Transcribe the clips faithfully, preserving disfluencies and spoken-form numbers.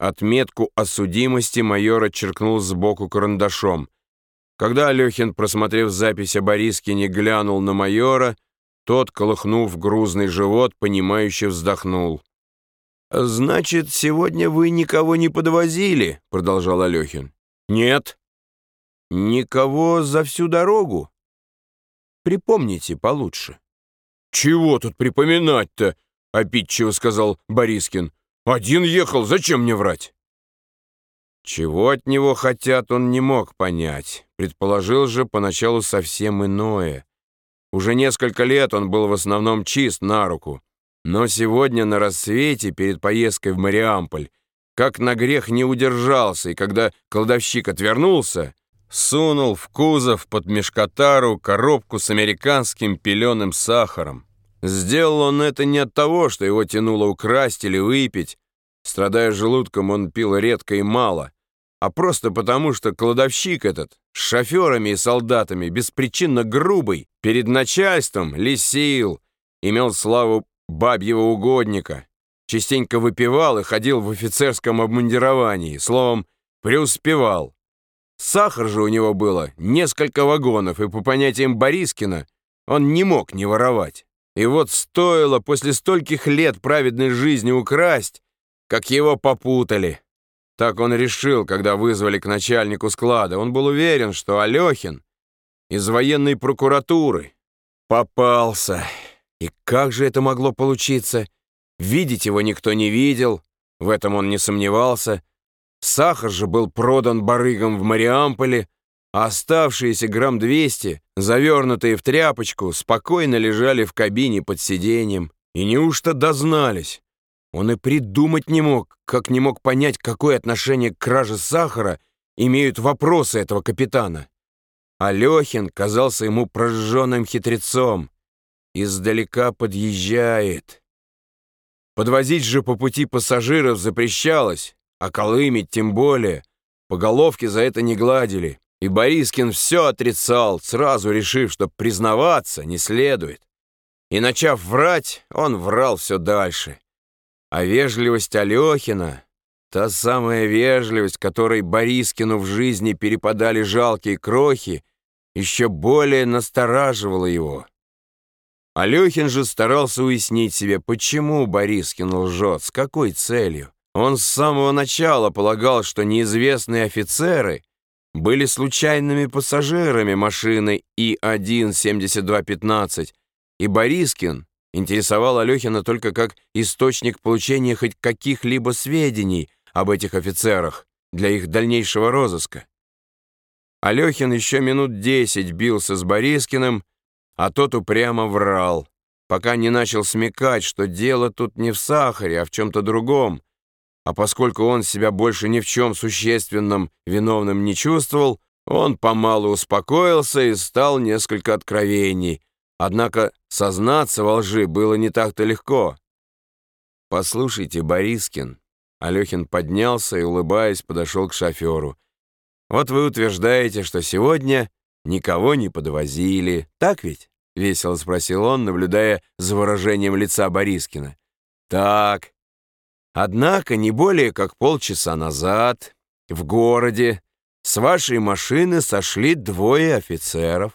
Отметку о судимости майор отчеркнул сбоку карандашом. Когда Алехин, просмотрев запись о Борискине, глянул на майора, тот, колыхнув грузный живот, понимающе вздохнул. «Значит, сегодня вы никого не подвозили?» — продолжал Алехин. «Нет». «Никого за всю дорогу?» «Припомните получше». «Чего тут припоминать-то?» — обидчиво сказал Борискин. «Один ехал, зачем мне врать?» Чего от него хотят, он не мог понять. Предположил же поначалу совсем иное. Уже несколько лет он был в основном чист на руку. Но сегодня на рассвете, перед поездкой в Мариамполь, как на грех не удержался, и когда кладовщик отвернулся, сунул в кузов под мешкотару коробку с американским пеленым сахаром. Сделал он это не от того, что его тянуло украсть или выпить. Страдая желудком, он пил редко и мало, а просто потому, что кладовщик этот с шоферами и солдатами беспричинно грубый, перед начальством лисил, имел славу бабьего угодника, частенько выпивал и ходил в офицерском обмундировании, словом, преуспевал. Сахар же у него было несколько вагонов, и по понятиям Борискина он не мог не воровать. И вот стоило после стольких лет праведной жизни украсть, как его попутали. Так он решил, когда вызвали к начальнику склада. Он был уверен, что Алехин из военной прокуратуры. Попался. И как же это могло получиться? Видеть его никто не видел, в этом он не сомневался. Сахар же был продан барыгам в Мариамполе, а оставшиеся грамм двести, завернутые в тряпочку, спокойно лежали в кабине под сиденьем. И неужто дознались? Он и придумать не мог, как не мог понять, какое отношение к краже сахара имеют вопросы этого капитана. Алехин казался ему прожженным хитрецом. Издалека подъезжает. Подвозить же по пути пассажиров запрещалось, а колымить тем более. По головке за это не гладили. И Борискин все отрицал, сразу решив, что признаваться не следует. И начав врать, он врал все дальше. А вежливость Алехина, та самая вежливость, которой Борискину в жизни перепадали жалкие крохи, еще более настораживала его. Алехин же старался уяснить себе, почему Борискин лжет, с какой целью. Он с самого начала полагал, что неизвестные офицеры были случайными пассажирами машины И один семьдесят два пятнадцать, и Борискин интересовал Алехина только как источник получения хоть каких-либо сведений об этих офицерах для их дальнейшего розыска. Алехин еще минут десять бился с Борискиным, а тот упрямо врал, пока не начал смекать, что дело тут не в сахаре, а в чем-то другом. А поскольку он себя больше ни в чем существенном виновным не чувствовал, он помалу успокоился и стал несколько откровений. Однако сознаться во лжи было не так-то легко. «Послушайте, Борискин», — Алехин поднялся и, улыбаясь, подошел к шоферу. «Вот вы утверждаете, что сегодня никого не подвозили, так ведь?» — весело спросил он, наблюдая за выражением лица Борискина. «Так. Однако не более как полчаса назад в городе с вашей машины сошли двое офицеров».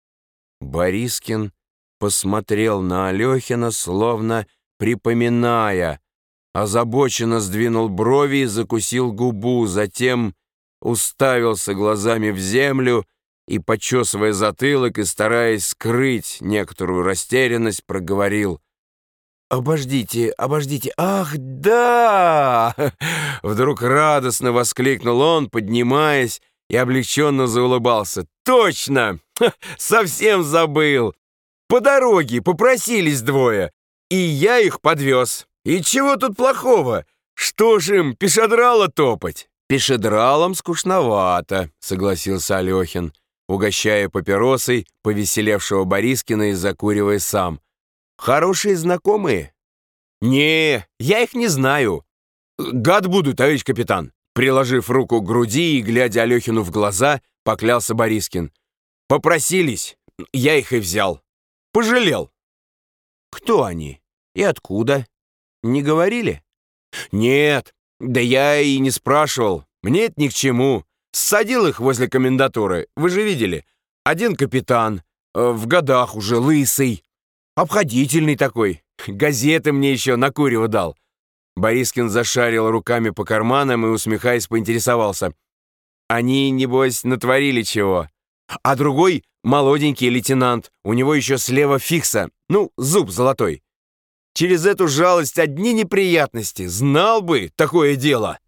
Борискин посмотрел на Алехина, словно припоминая, озабоченно сдвинул брови и закусил губу, затем уставился глазами в землю и, почесывая затылок и стараясь скрыть некоторую растерянность, проговорил: «Обождите, обождите, ах, да!» Вдруг радостно воскликнул он, поднимаясь, и облегченно заулыбался. «Точно! Ха, совсем забыл! По дороге попросились двое, и я их подвез. И чего тут плохого? Что ж им, пешедрала топать?» «Пешедралом скучновато», — согласился Алехин, угощая папиросой повеселевшего Борискина и закуривая сам. «Хорошие знакомые?» «Не, я их не знаю». «Гад буду, товарищ капитан», — приложив руку к груди и глядя Алехину в глаза, поклялся Борискин. «Попросились, я их и взял. Пожалел». «Кто они? И откуда? Не говорили?» «Нет, Да я и не спрашивал. Мне это ни к чему. Ссадил их возле комендатуры. Вы же видели. Один капитан, э, в годах уже, лысый. Обходительный такой. Газеты мне еще на курево дал. Борискин зашарил руками по карманам и, усмехаясь, поинтересовался. Они, небось, натворили чего. А другой — молоденький лейтенант. У него еще слева фикса. Ну, зуб золотой. Через эту жалость одни неприятности. Знал бы такое дело.